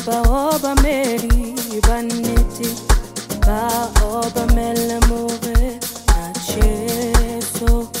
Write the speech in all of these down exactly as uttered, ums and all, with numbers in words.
ba oba meri vanity ba oba melamore nacheso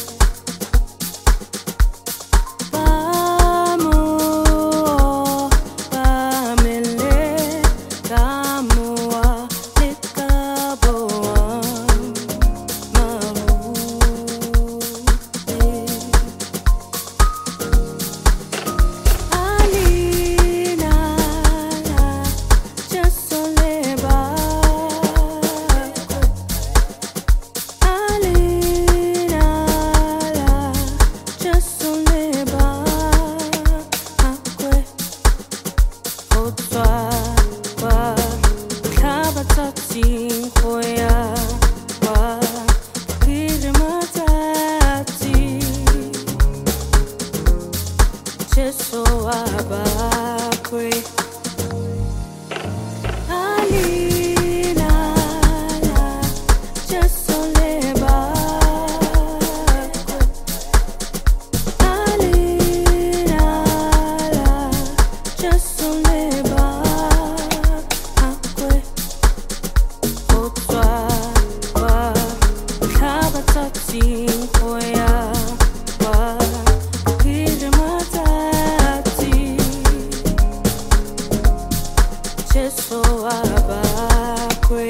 so abakwe alina la just leba alina la just leba akwe otwa wa kaba taxi koya wa so abakwe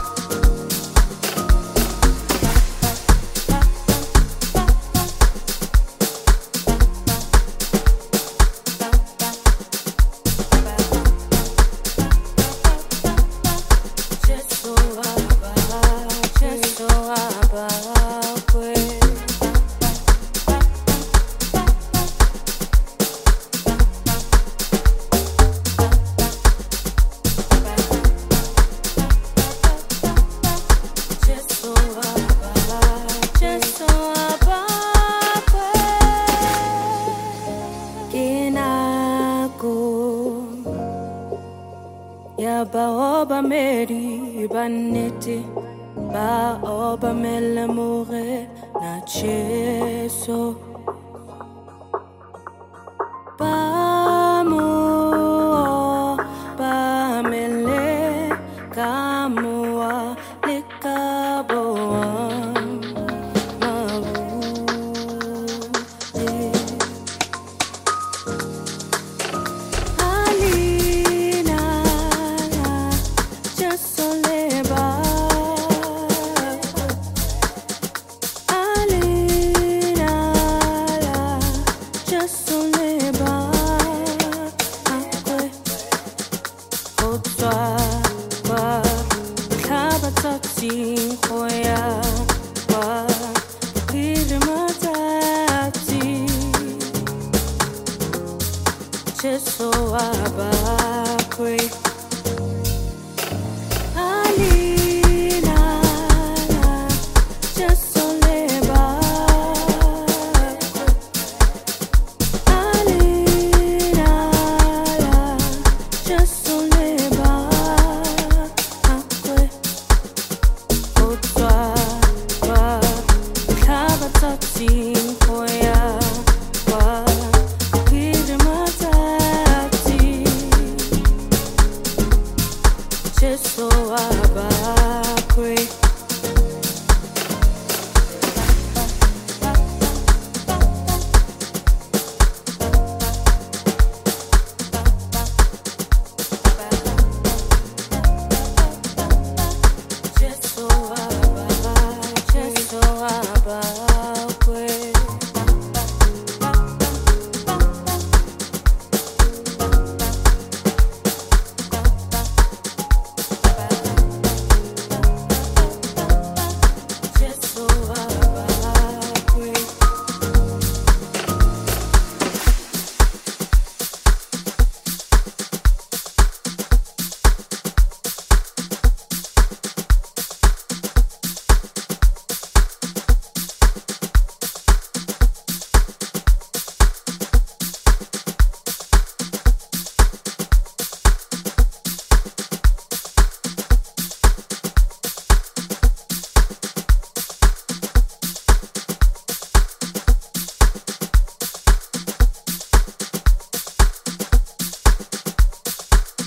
ya ba oba meri vanity ba oba melamore nacheso ba mo ba mele kamua likabo taxi koya wa kirma taxi cheso abakwe alina la cheso leba alina la cheso leba taxi koya wa kirma taxi cheso abakwe